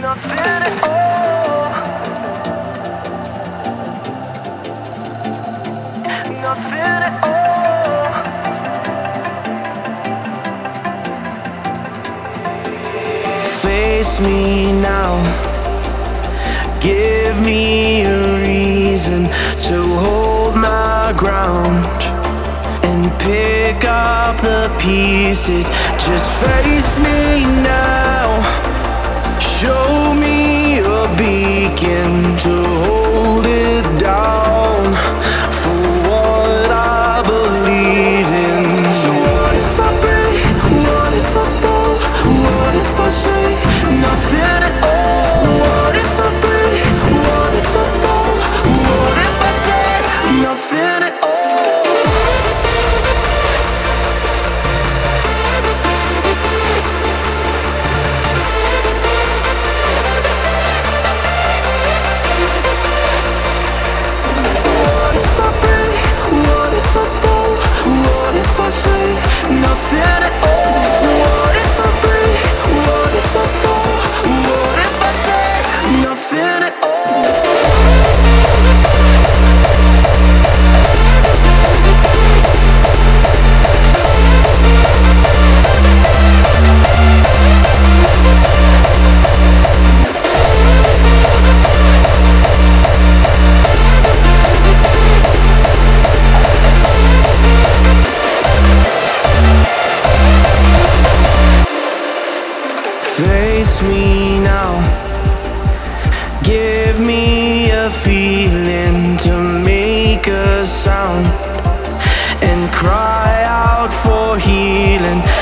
nothing at all, nothing at all. Face me now, give me a reason to hold my ground and pick up the pieces. Just face me now, show me a beacon to hold it down for what I believe in. So what if I break? What if I fall? What if I say nothing at all? What if I break? What if I fall? What if I say nothing at all? Nothing at all. What if I break? What if I fall? What if I say nothing at all? Face me now, give me a feeling to make a sound and cry out for healing.